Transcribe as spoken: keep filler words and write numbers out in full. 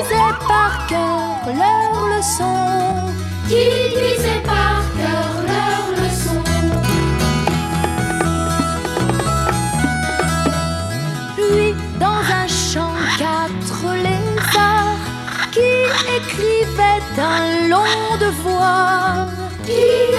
disait par cœur leur leçon, qui disait par cœur leur leçon. Puis dans un champ, quatre lézards qui écrivaient un long devoir, Qui